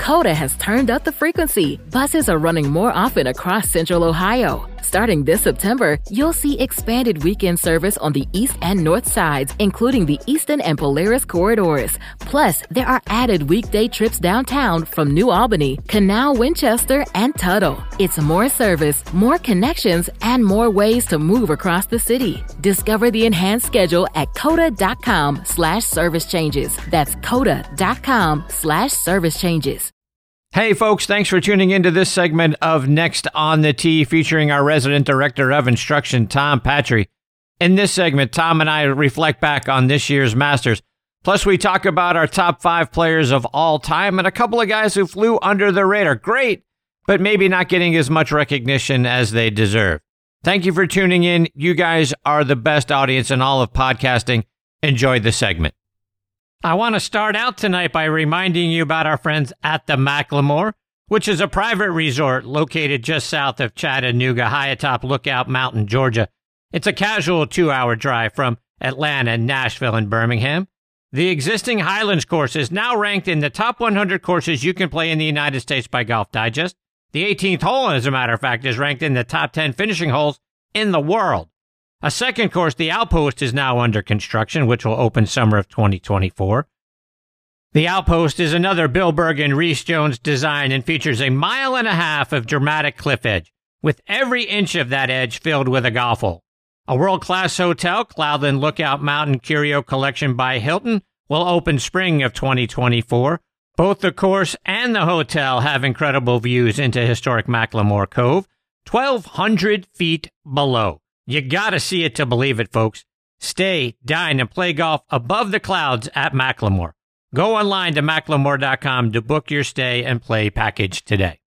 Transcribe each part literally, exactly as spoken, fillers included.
COTA has turned up the frequency. Buses are running more often across Central Ohio. Starting this September, you'll see expanded weekend service on the east and north sides, including the Eastern and Polaris corridors. Plus, there are added weekday trips downtown from New Albany, Canal, Winchester, and Tuttle. It's more service, more connections, and more ways to move across the city. Discover the enhanced schedule at COTA.com slash service changes. That's COTA.com slash service changes. Hey folks, thanks for tuning into this segment of Next on the Tee featuring our resident director of instruction, Tom Patry. In this segment, Tom and I reflect back on this year's Masters. Plus, we talk about our top five players of all time and a couple of guys who flew under the radar. Great, but maybe not getting as much recognition as they deserve. Thank you for tuning in. You guys are the best audience in all of podcasting. Enjoy the segment. I want to start out tonight by reminding you about our friends at the Macklemore, which is a private resort located just south of Chattanooga, high atop Lookout Mountain, Georgia. It's a casual two-hour drive from Atlanta, Nashville, and Birmingham. The existing Highlands course is now ranked in the top one hundred courses you can play in the United States by Golf Digest. The eighteenth hole, as a matter of fact, is ranked in the top ten finishing holes in the world. A second course, the Outpost, is now under construction, which will open summer of twenty twenty-four. The Outpost is another Bill Berg and Reese Jones design and features a mile and a half of dramatic cliff edge, with every inch of that edge filled with a golf hole. A world-class hotel, Cloudland Lookout Mountain Curio Collection by Hilton, will open spring of twenty twenty-four. Both the course and the hotel have incredible views into historic Macklemore Cove, twelve hundred feet below. You gotta see it to believe it, folks. Stay, dine, and play golf above the clouds at Macklemore. Go online to Macklemore dot com to book your stay and play package today.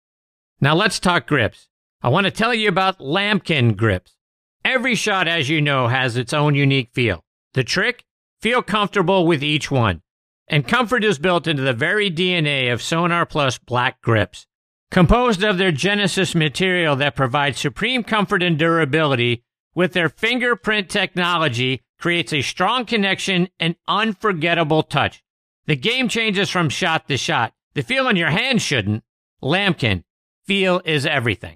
Now let's talk grips. I want to tell you about Lamkin grips. Every shot, as you know, has its own unique feel. The trick? Feel comfortable with each one. And comfort is built into the very D N A of Sonar Plus Black grips. Composed of their Genesis material that provides supreme comfort and durability, with their fingerprint technology, creates a strong connection and unforgettable touch. The game changes from shot to shot. The feel in your hand shouldn't. Lamkin. Feel is everything.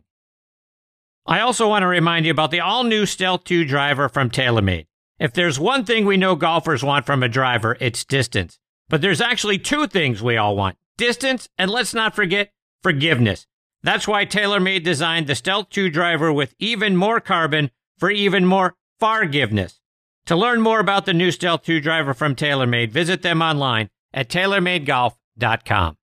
I also want to remind you about the all-new Stealth two driver from TaylorMade. If there's one thing we know golfers want from a driver, it's distance. But there's actually two things we all want. Distance, and let's not forget, forgiveness. That's why TaylorMade designed the Stealth two driver with even more carbon for even more forgiveness. To learn more about the new Stealth two driver from TaylorMade, visit them online at tailor made golf dot com.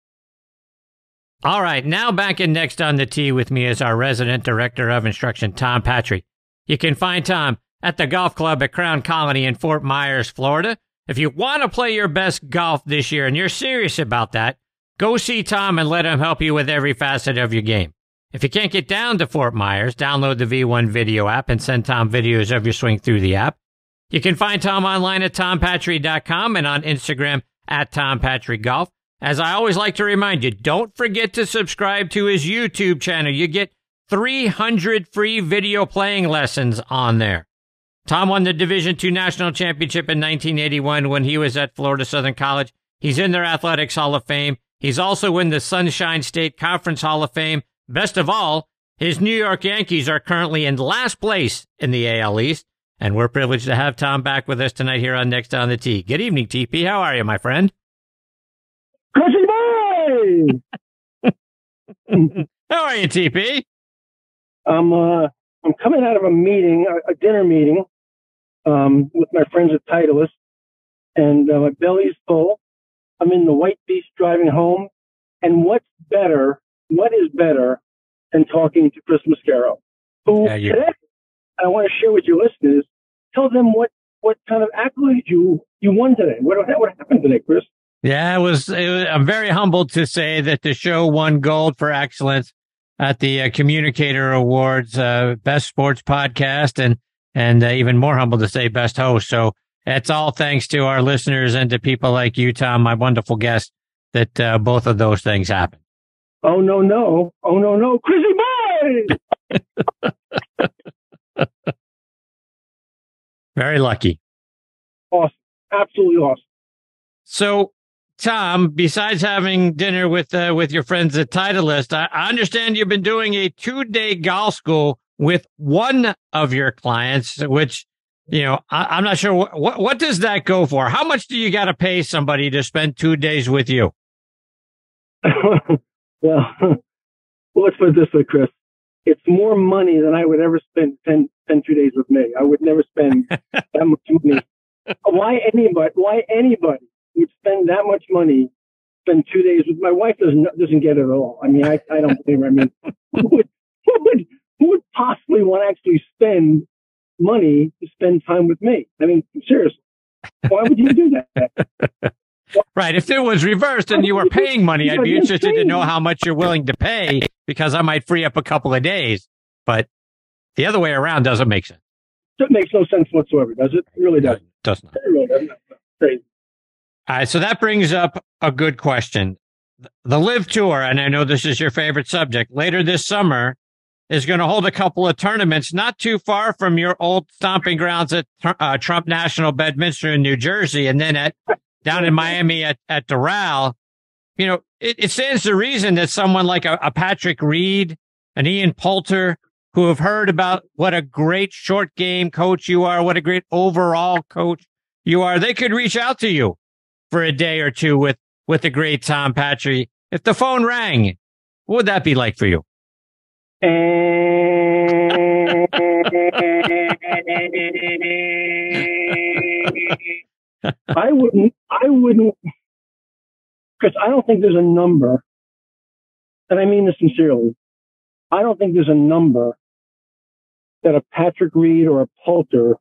All right, now back in Next on the Tee with me is our resident director of instruction, Tom Patry. You can find Tom at the golf club at Crown Colony in Fort Myers, Florida. If you want to play your best golf this year and you're serious about that, go see Tom and let him help you with every facet of your game. If you can't get down to Fort Myers, download the V one video app and send Tom videos of your swing through the app. You can find Tom online at tom patry dot com and on Instagram at tom patry golf. As I always like to remind you, don't forget to subscribe to his YouTube channel. You get three hundred free video playing lessons on there. Tom won the Division two National Championship in nineteen eighty-one when he was at Florida Southern College. He's in their Athletics Hall of Fame. He's also in the Sunshine State Conference Hall of Fame. Best of all, his New York Yankees are currently in last place in the A L East, and we're privileged to have Tom back with us tonight here on Next on the Tee. Good evening, T P. How are you, my friend? Chrissy boy! How are you, T P? I'm uh, I'm coming out of a meeting, a, a dinner meeting, um, with my friends at Titleist, and uh, my belly's full. I'm in the White Beast driving home, and what's better? What is better than talking to Chris Mascaro, who yeah, today I want to share with your listeners. Tell them what, what kind of accolade you you won today. What what happened today, Chris? Yeah, it was, it was. I'm very humbled to say that the show won gold for excellence at the uh, Communicator Awards, uh, Best Sports Podcast, and and uh, even more humbled to say Best Host. So it's all thanks to our listeners and to people like you, Tom, my wonderful guest, that uh, both of those things happened. Oh, no, no. Oh, no, no. Chrissy boy! Very lucky. Awesome. Absolutely awesome. So Tom, besides having dinner with uh, with your friends at Titleist, I, I understand you've been doing a two day golf school with one of your clients, which, you know, I, I'm not sure what, what what does that go for. How much do you got to pay somebody to spend two days with you? Well, let's put it this way, Chris. It's more money than I would ever spend spend, spend two days with me. I would never spend that much money. Why anybody? Why anybody would spend that much money? Spend two days with my wife doesn't doesn't get it at all. I mean, I, I don't believe her. I mean, who would, who would who would possibly want to actually spend money to spend time with me? I mean, seriously, why would you do that? Right. If it was reversed and you were paying money, I'd be interested to know how much you're willing to pay, because I might free up a couple of days. But the other way around doesn't make sense. It makes no sense whatsoever, does it? It really doesn't. It does not. It really doesn't. Crazy. All right. So that brings up a good question. The Live Tour, and I know this is your favorite subject, later this summer is going to hold a couple of tournaments not too far from your old stomping grounds at uh, Trump National Bedminster in New Jersey, and then at down in Miami at, at Doral. You know, it, it stands to reason that someone like a, a Patrick Reed, an Ian Poulter, who have heard about what a great short game coach you are, what a great overall coach you are, they could reach out to you for a day or two with, with the great Tom Patry. If the phone rang, what would that be like for you? I wouldn't, I wouldn't, because I don't think there's a number, and I mean this sincerely, I don't think there's a number that a Patrick Reed or a Poulter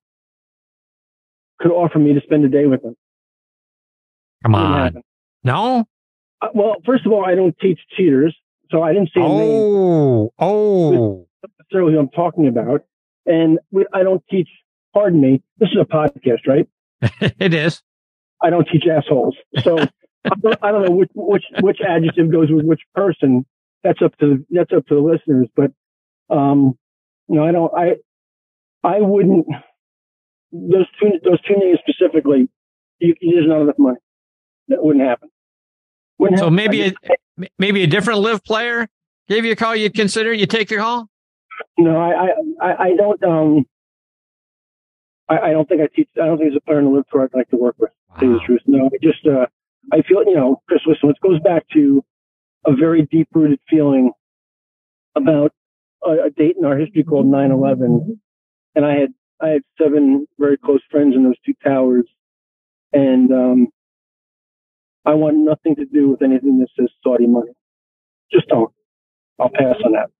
could offer me to spend a day with them. Come on. No? Uh, well, first of all, I don't teach cheaters, so I didn't say oh, a name. Oh, That's necessarily who I'm talking about. And we, I don't teach, pardon me, this is a podcast, right? It is. I don't teach assholes. So I, don't, I don't know which, which, which adjective goes with which person. That's up to the, that's up to the listeners. But, um, you know, I don't, I, I wouldn't, those two, those two names specifically, you, there's not enough money. That wouldn't happen. Wouldn't so happen. maybe a, maybe a different Live player gave you a call, you'd consider, you take the call? No, I, I, I don't, um, I, I don't think I teach, I don't think there's a player in the Live Tour I'd like to work with, to tell you the truth. No, I just, uh, I feel, you know, Chris, listen, it goes back to a very deep-rooted feeling about a, a date in our history called nine eleven. And I had, I had seven very close friends in those two towers. And, um, I want nothing to do with anything that says Saudi money. Just don't. I'll pass on that.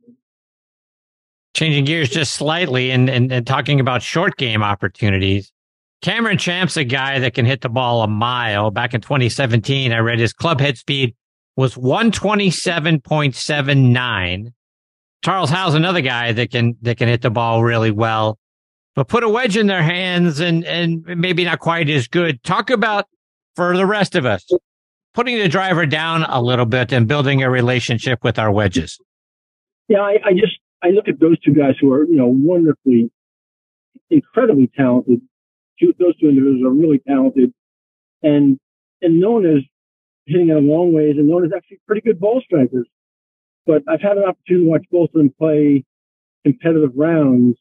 Changing gears just slightly and, and, and talking about short game opportunities. Cameron Champ's a guy that can hit the ball a mile. Back in twenty seventeen, I read his club head speed was one twenty-seven point seven nine. Charles Howell's another guy that can that can hit the ball really well, but put a wedge in their hands and, and maybe not quite as good. Talk about, for the rest of us, putting the driver down a little bit and building a relationship with our wedges. Yeah, I, I just, I look at those two guys who are, you know, wonderfully, incredibly talented. Two, those two individuals are really talented and, and known as hitting it a long ways and known as actually pretty good ball strikers. But I've had an opportunity to watch both of them play competitive rounds.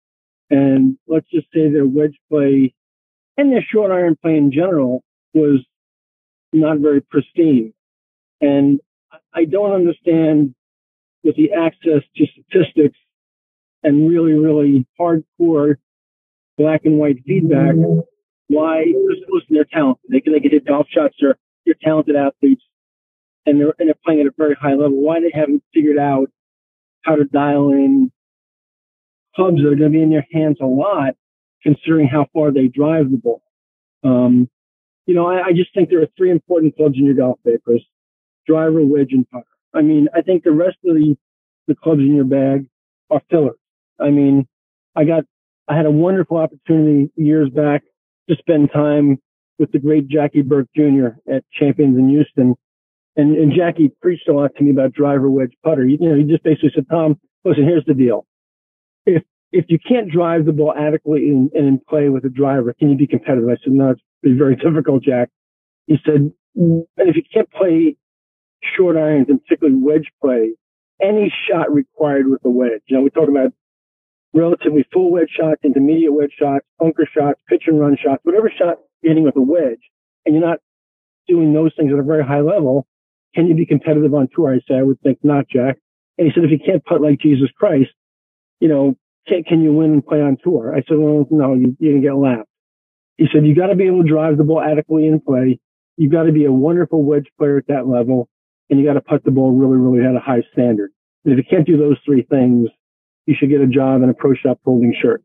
And let's just say their wedge play and their short iron play in general was not very pristine. And I don't understand, with the access to statistics and really, really hardcore black and white feedback, why, listen, they're talented. They can, they can hit golf shots. They're, they're talented athletes and they're, and they're playing at a very high level. Why they haven't figured out how to dial in clubs that are going to be in their hands a lot, considering how far they drive the ball. Um, you know, I, I just think there are three important clubs in your golf bag, Chris: driver, wedge, and putter. I mean, I think the rest of the, the clubs in your bag are fillers. I mean, I got, I had a wonderful opportunity years back to spend time with the great Jackie Burke Junior at Champions in Houston. And, and Jackie preached a lot to me about driver, wedge, putter. You, you know, he just basically said, Tom, listen, here's the deal. If, if you can't drive the ball adequately and in, in play with a driver, can you be competitive? I said, no, it's very difficult, Jack. He said, and if you can't play short irons, and particularly wedge play, any shot required with a wedge. You know, we talk about relatively full wedge shots, intermediate wedge shots, bunker shots, pitch and run shots, whatever shot you're hitting with a wedge, and you're not doing those things at a very high level, can you be competitive on tour? I say, I would think not, Jack. And he said, if you can't putt like Jesus Christ, you know, can, can you win and play on tour? I said, well, no, you, you're going to get lapped. He said, you got to be able to drive the ball adequately in play. You got to be a wonderful wedge player at that level, and you got to putt the ball really, really at a high standard. And if you can't do those three things, you should get a job in a pro shop folding shirts.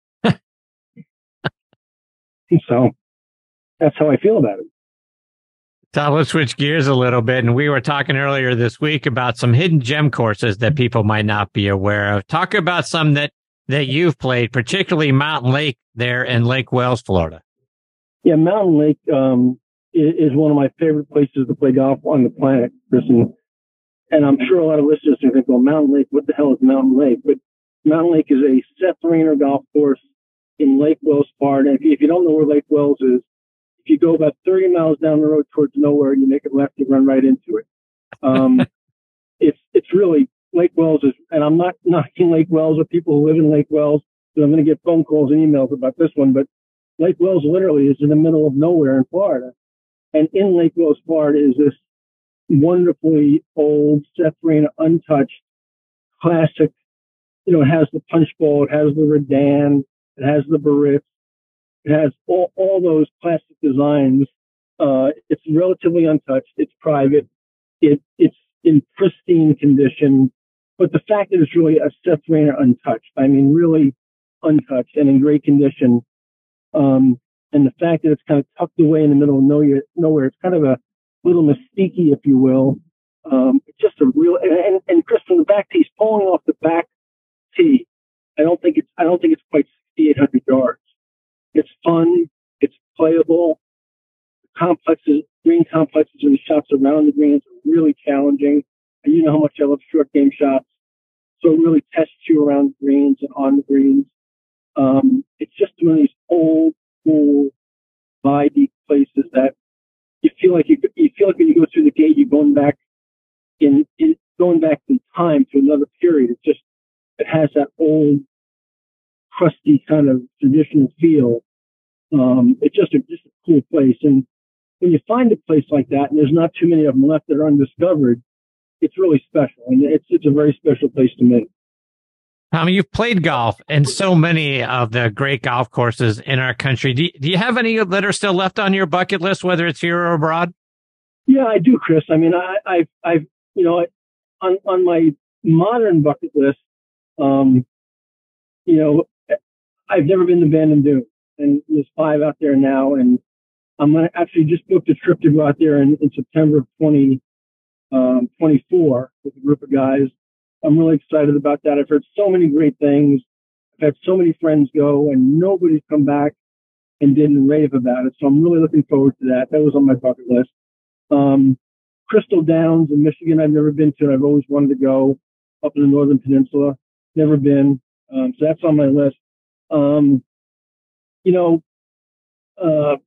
So that's how I feel about it. Tom, let's switch gears a little bit. And we were talking earlier this week about some hidden gem courses that people might not be aware of. Talk about some that, that you've played, particularly Mountain Lake there in Lake Wales, Florida. Yeah, Mountain Lake um, is, is one of my favorite places to play golf on the planet, Chris. And, and I'm sure a lot of listeners are thinking, well, Mountain Lake, what the hell is Mountain Lake? But Mountain Lake is a Seth Rayner golf course in Lake Wales, Florida. And if you, if you don't know where Lake Wales is, if you go about thirty miles down the road towards nowhere, you make it left, you run right into it. Um, it's it's really, Lake Wales is, and I'm not knocking Lake Wales or people who live in Lake Wales, because I'm going to get phone calls and emails about this one, but Lake Wales literally is in the middle of nowhere in Florida. And in Lake Wales, Florida is this wonderfully old, Seth Rayner, untouched, classic, you know, it has the punch bowl, it has the Redan, it has the Barritz. It has all, all those classic designs. Uh, it's relatively untouched. It's private. It, it's in pristine condition. But the fact that it's really a Seth Rayner untouched, I mean, really untouched and in great condition. Um, and the fact that it's kind of tucked away in the middle of nowhere, nowhere it's kind of a little mystique, if you will. Um, it's just a real, and, and Chris, from the back tee, he's pulling off the back tee. I don't think it's, I don't think it's quite sixty-eight hundred yards. It's fun. It's playable. The complexes, green complexes and the shots around the greens are really challenging. And you know how much I love short game shots. So it really tests you around the greens and on the greens. Um, it's just one of these old, cool, vibey places that you feel like you, you feel like when you go through the gate, you're going back in, in going back in time to another period. It just, it has that old, crusty kind of traditional feel. Um, it's just a, just a cool place. And when you find a place like that, and there's not too many of them left that are undiscovered, it's really special. And it's, it's a very special place to me. Tommy, you've played golf in so many of the great golf courses in our country. Do you, do you have any that are still left on your bucket list, whether it's here or abroad? Yeah, I do, Chris. I mean, I, I've, I've, you know, on, on my modern bucket list, um, you know, I've never been to Bandon Dunes. And there's five out there now. And I'm going to actually just booked a trip to go out there in, in September of twenty twenty-four with a group of guys. I'm really excited about that. I've heard so many great things. I've had so many friends go, and nobody's come back and didn't rave about it. So I'm really looking forward to that. That was on my bucket list. Um, Crystal Downs in Michigan, I've never been to. I've always wanted to go up in the Northern Peninsula. Never been. Um, so that's on my list. Um, you know, uh,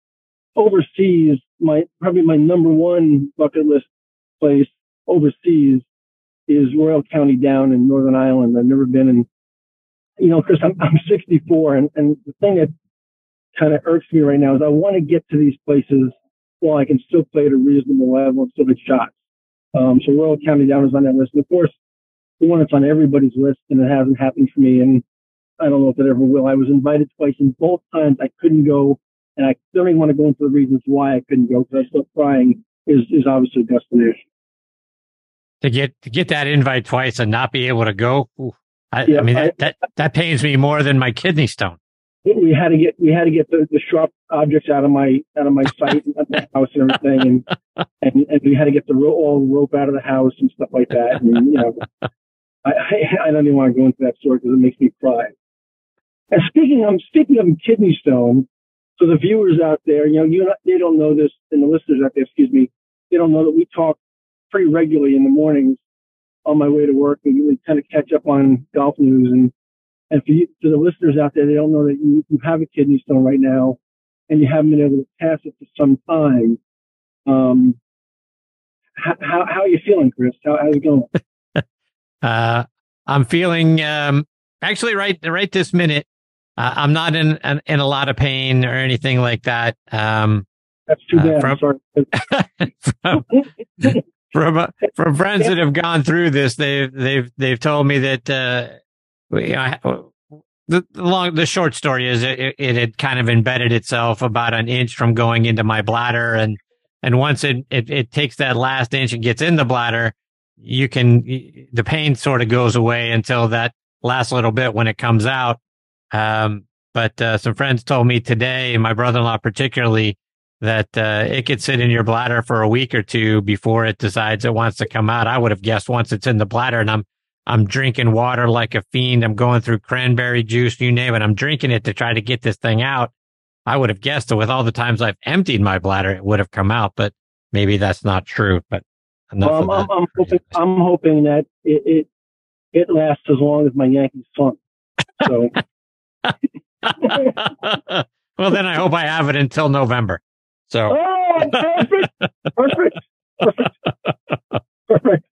overseas, my, probably my number one bucket list place overseas is Royal County Down in Northern Ireland. I've never been in, you know, Chris, I'm, I'm sixty-four, and, and the thing that kind of irks me right now is I want to get to these places while I can still play at a reasonable level and still hit shots. Um, so Royal County Down is on that list. And of course, the one that's on everybody's list, and it hasn't happened for me, and I don't know if it ever will. I was invited twice, and both times I couldn't go, and I don't even want to go into the reasons why I couldn't go, because I still crying is, is obviously a destination. To get to get that invite twice and not be able to go, ooh, I, yeah, I mean, that, I, that, that pains me more than my kidney stone. We had to get we had to get the, the sharp objects out of my out of my sight and out of the house and everything, and, and and we had to get the ro- all the rope out of the house and stuff like that. And you know, I I, I don't even want to go into that story because it makes me cry. And speaking of speaking of kidney stone, so the viewers out there, you know, you they don't know this, and the listeners out there, excuse me, they don't know that we talk pretty regularly in the mornings on my way to work, and we kind of catch up on golf news. And and for, you, for the listeners out there, they don't know that you, you have a kidney stone right now, and you haven't been able to pass it for some time. Um, how, how, how are you feeling, Chris? How, how's it going? uh, I'm feeling, um, actually right, right this minute. Uh, I'm not in, in, in a lot of pain or anything like that. Um, That's too bad. Uh, from, I'm sorry. from, from, uh, from friends that have gone through this, they've, they've, they've told me that, uh, you know, the, the long, the short story is it, it had kind of embedded itself about an inch from going into my bladder. And, and once it, it, it takes that last inch and gets in the bladder, you can, the pain sort of goes away until that last little bit when it comes out. Um, but, uh, some friends told me today, my brother-in-law particularly, that, uh, it could sit in your bladder for a week or two before it decides it wants to come out. I would have guessed once it's in the bladder, and I'm, I'm drinking water like a fiend. I'm going through cranberry juice, you name it. I'm drinking it to try to get this thing out. I would have guessed that with all the times I've emptied my bladder, it would have come out, but maybe that's not true. But enough well, I'm, of that. I'm, I'm, hoping, I'm hoping that it, it, it lasts as long as my Yankees son. So. Well, then I hope I have it until November. So. Oh, perfect. Perfect. Perfect. Perfect.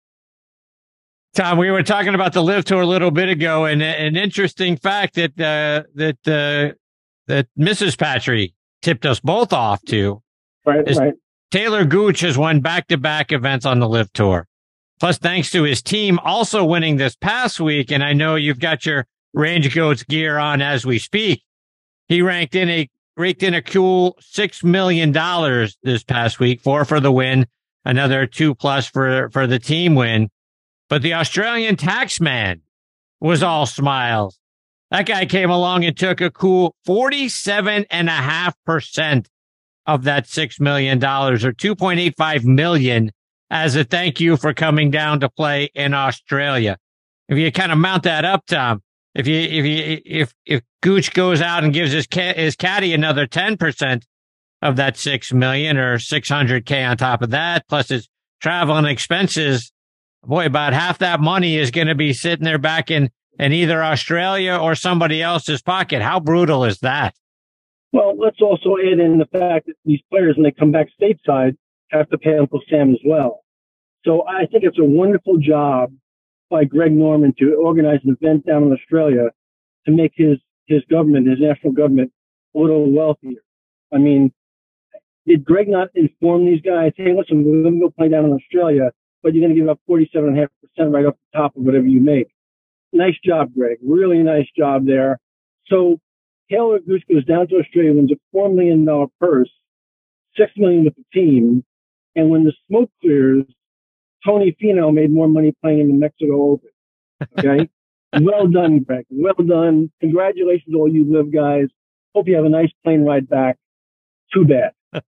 Tom, we were talking about the Live Tour a little bit ago, and an interesting fact that uh, that uh, that Missus Patry tipped us both off to right, is right. Taylor Gooch has won back-to-back events on the Live Tour. Plus, thanks to his team also winning this past week, and I know you've got your Range Goats gear on as we speak. He ranked in a raked in a cool six million dollars this past week, four for the win, another two plus for for the team win. But the Australian taxman was all smiles. That guy came along and took a cool forty-seven point five percent of that six million dollars, or two point eight five million dollars, as a thank you for coming down to play in Australia. If you kind of mount that up, Tom, if you if you if if Gooch goes out and gives his ca- his caddy another ten percent of that six million dollars, or six hundred K on top of that, plus his travel and expenses, boy, about half that money is going to be sitting there back in, in either Australia or somebody else's pocket. How brutal is that? Well, let's also add in the fact that these players, when they come back stateside, have to pay Uncle Sam as well. So I think it's a wonderful job by Greg Norman to organize an event down in Australia to make his, his government, his national government, a little wealthier. I mean, did Greg not inform these guys, hey, listen, we're going to go play down in Australia, but you're going to give up forty-seven point five percent right off the top of whatever you make? Nice job, Greg. Really nice job there. So Taylor Gooch goes down to Australia, wins a four million dollars purse, six million dollars with the team. And when the smoke clears, Tony Finau made more money playing in the Mexico Open. Okay? Well done, Greg. Well done. Congratulations, all you Live guys. Hope you have a nice plane ride back. Too bad.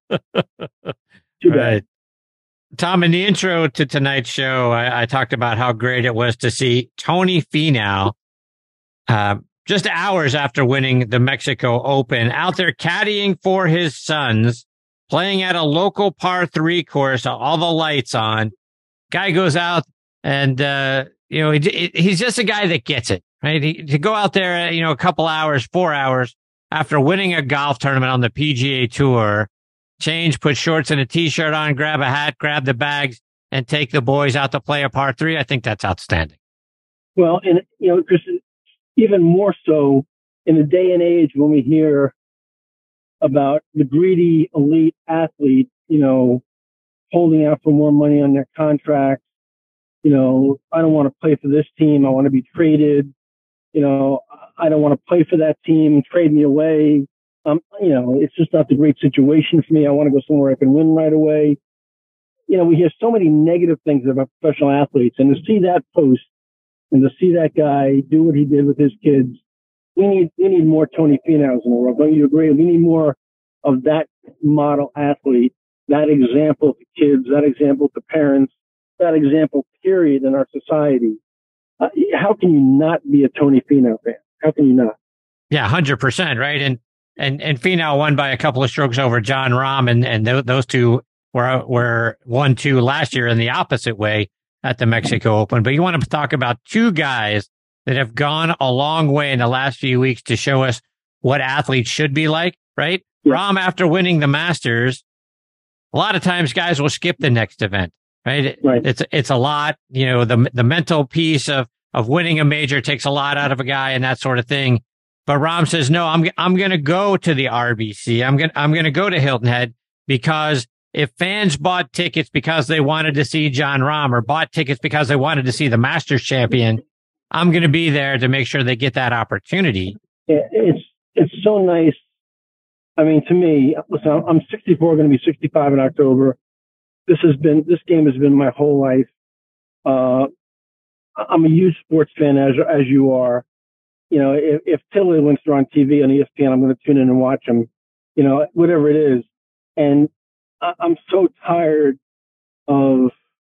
Too bad. Right. Tom, in the intro to tonight's show, I, I talked about how great it was to see Tony Finau, uh, just hours after winning the Mexico Open, out there caddying for his sons, playing at a local par three course, all the lights on. Guy goes out and, uh, you know, he, he's just a guy that gets it, right? He, to go out there, you know, a couple hours, four hours after winning a golf tournament on the P G A Tour, change, put shorts and a t-shirt on, grab a hat, grab the bags, and take the boys out to play a par three. I think that's outstanding. Well, and, you know, Chris, even more so in the day and age when we hear about the greedy elite athlete, you know, holding out for more money on their contracts. You know, I don't want to play for this team. I want to be traded. You know, I don't want to play for that team. Trade me away. Um, you know, it's just not the great situation for me. I want to go somewhere I can win right away. You know, we hear so many negative things about professional athletes, and to see that post and to see that guy do what he did with his kids, we need, we need more Tony Finau's in the world. Don't you agree? We need more of that model athlete, that example to kids, that example to parents, that example period in our society. Uh, how can you not be a Tony Finau fan? How can you not? Yeah, one hundred percent, right? And And and Finau won by a couple of strokes over John Rahm, and and th- those two were were one two last year in the opposite way at the Mexico Open. But you want to talk about two guys that have gone a long way in the last few weeks to show us what athletes should be like, right? Yeah. Rahm, after winning the Masters, a lot of times guys will skip the next event, right? Right. It's, it's a lot, you know, the, the mental piece of, of winning a major takes a lot out of a guy and that sort of thing. But Rahm says, no, I'm, I'm going to go to the R B C. I'm going to, I'm going to go to Hilton Head because if fans bought tickets because they wanted to see Jon Rahm or bought tickets because they wanted to see the Masters champion, I'm going to be there to make sure they get that opportunity. Yeah, it's, it's so nice. I mean, to me, listen, I'm sixty-four, going to be sixty-five in October. This has been, this game has been my whole life. Uh, I'm a huge sports fan, as, as you are. You know, if, if Tiddlywinks are on T V on E S P N, I'm going to tune in and watch them, you know, whatever it is. And I, I'm so tired of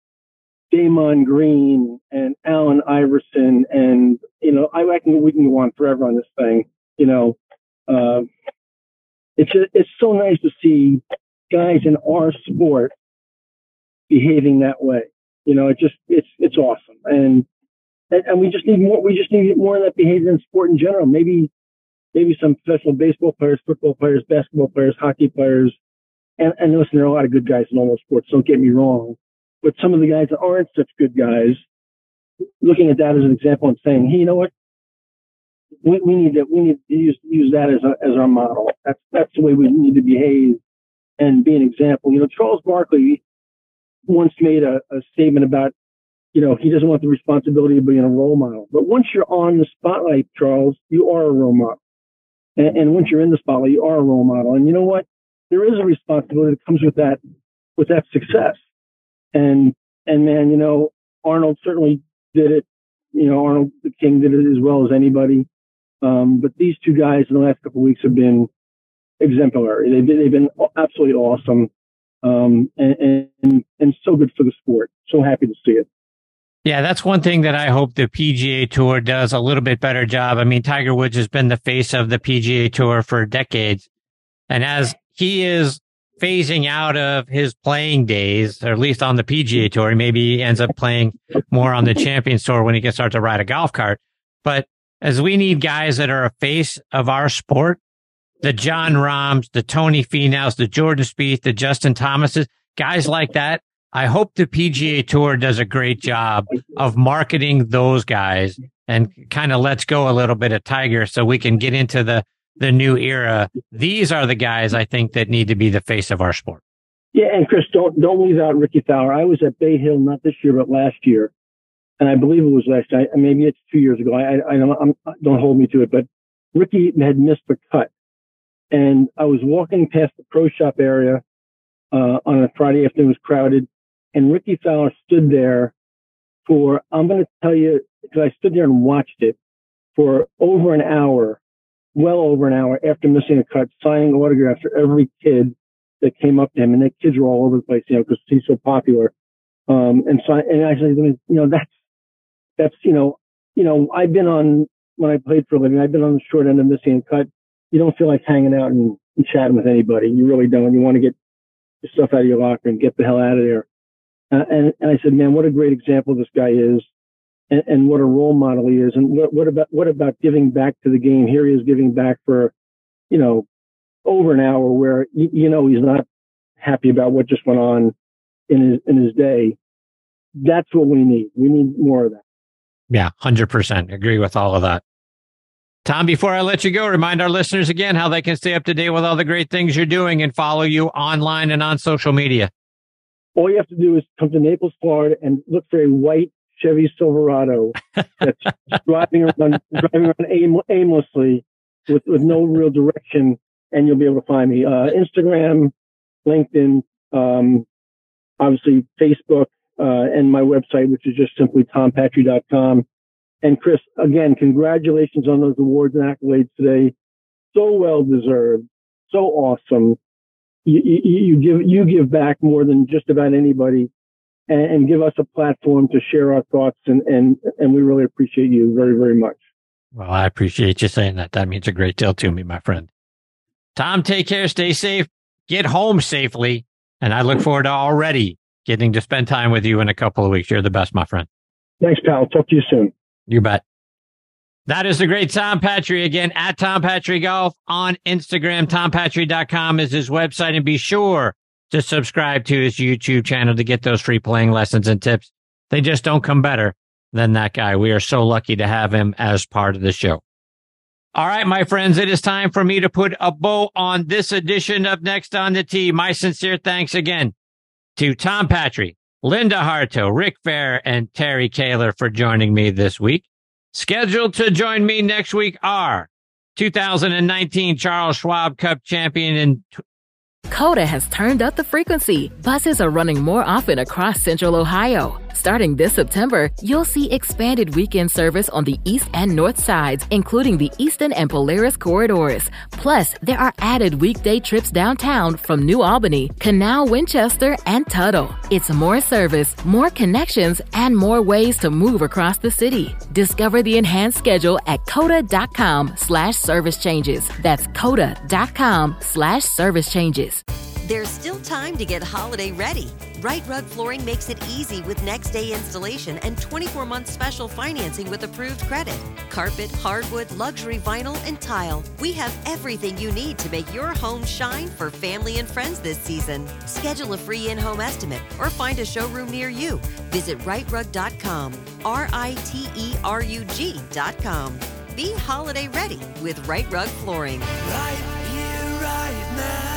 Damon Green and Allen Iverson. And, you know, I reckon we can go on forever on this thing. You know, uh, it's, just, it's so nice to see guys in our sport behaving that way. You know, it just, it's, it's awesome. And, and we just need more, we just need more of that behavior in sport in general. Maybe, maybe some professional baseball players, football players, basketball players, hockey players. And, and listen, there are a lot of good guys in all those sports. Don't get me wrong. But some of the guys that aren't such good guys, looking at that as an example and saying, hey, you know what? We, we need to, we need to use, use that as a, as our model. That's, that's the way we need to behave and be an example. You know, Charles Barkley once made a, a statement about, you know, he doesn't want the responsibility of being a role model. But once you're on the spotlight, Charles, you are a role model. And, and once you're in the spotlight, you are a role model. And you know what? There is a responsibility that comes with that, with that success. And, and man, you know, Arnold certainly did it. You know, Arnold the King did it as well as anybody. Um, but these two guys in the last couple of weeks have been exemplary. They've been, they've been absolutely awesome. Um, and, and, and so good for the sport. So happy to see it. Yeah, that's one thing that I hope the P G A Tour does a little bit better job. I mean, Tiger Woods has been the face of the P G A Tour for decades. And as he is phasing out of his playing days, or at least on the P G A Tour, maybe he ends up playing more on the Champions Tour when he can start to ride a golf cart. But as we need guys that are a face of our sport, the Jon Rahms, the Tony Finau's, the Jordan Spieth, the Justin Thomases, guys like that, I hope the P G A Tour does a great job of marketing those guys and kind of lets go a little bit of Tiger so we can get into the, the new era. These are the guys I think that need to be the face of our sport. Yeah, and Chris, don't don't leave out Ricky Fowler. I was at Bay Hill not this year but last year, and I believe it was last year. Maybe it's two years ago. I, I don't I'm, don't hold me to it, but Ricky had missed the cut, and I was walking past the pro shop area uh, on a Friday afternoon. It was crowded. And Ricky Fowler stood there for, I'm going to tell you, because I stood there and watched it for over an hour, well over an hour after missing a cut, signing autographs for every kid that came up to him. And the kids were all over the place, you know, because he's so popular. Um, and so, and I said, you know, that's, that's, you know, you know, I've been on, when I played for a living, I've been on the short end of missing a cut. You don't feel like hanging out and, and chatting with anybody. You really don't. You want to get your stuff out of your locker and get the hell out of there. Uh, and, and I said, man, what a great example this guy is, and, and what a role model he is. And what, what about, what about giving back to the game? Here he is giving back for, you know, over an hour where, you, you know, he's not happy about what just went on in his, in his day. That's what we need. We need more of that. Yeah, one hundred percent agree with all of that. Tom, before I let you go, remind our listeners again how they can stay up to date with all the great things you're doing and follow you online and on social media. All you have to do is come to Naples, Florida, and look for a white Chevy Silverado that's driving around, driving around aim, aimlessly with, with no real direction, and you'll be able to find me. Uh, Instagram, LinkedIn, um, obviously Facebook, uh, and my website, which is just simply tom patry dot com. And Chris, again, congratulations on those awards and accolades today. So well deserved, so awesome. You, you, you give you give back more than just about anybody, and, and give us a platform to share our thoughts, and, and and we really appreciate you very, very much. Well, I appreciate you saying that. That means a great deal to me, my friend. Tom, take care, stay safe, get home safely, and I look forward to already getting to spend time with you in a couple of weeks. You're the best, my friend. Thanks, pal. Talk to you soon. You bet. That is the great Tom Patry, again, at Tom Patry Golf on Instagram. tom patry dot com is his website, and be sure to subscribe to his YouTube channel to get those free playing lessons and tips. They just don't come better than that guy. We are so lucky to have him as part of the show. All right, my friends, it is time for me to put a bow on this edition of Next on the Tee. My sincere thanks again to Tom Patry, Linda Harto, Rick Fair, and Terry Kaler for joining me this week. Scheduled to join me next week are two thousand nineteen Charles Schwab Cup champion and Coda has turned up the frequency. Buses are running more often across Central Ohio. Starting this September, you'll see expanded weekend service on the east and north sides, including the Easton and Polaris corridors. Plus, there are added weekday trips downtown from New Albany, Canal, Winchester, and Tuttle. It's more service, more connections, and more ways to move across the city. Discover the enhanced schedule at coda.com slash service changes. That's coda.com slash service changes. There's still time to get holiday ready. Right Rug Flooring makes it easy with next day installation and twenty-four month special financing with approved credit. Carpet, hardwood, luxury vinyl, and tile. We have everything you need to make your home shine for family and friends this season. Schedule a free in-home estimate or find a showroom near you. Visit right rug dot com, R I T E R U G dot com. Be holiday ready with Right Rug Flooring. Right here, right now.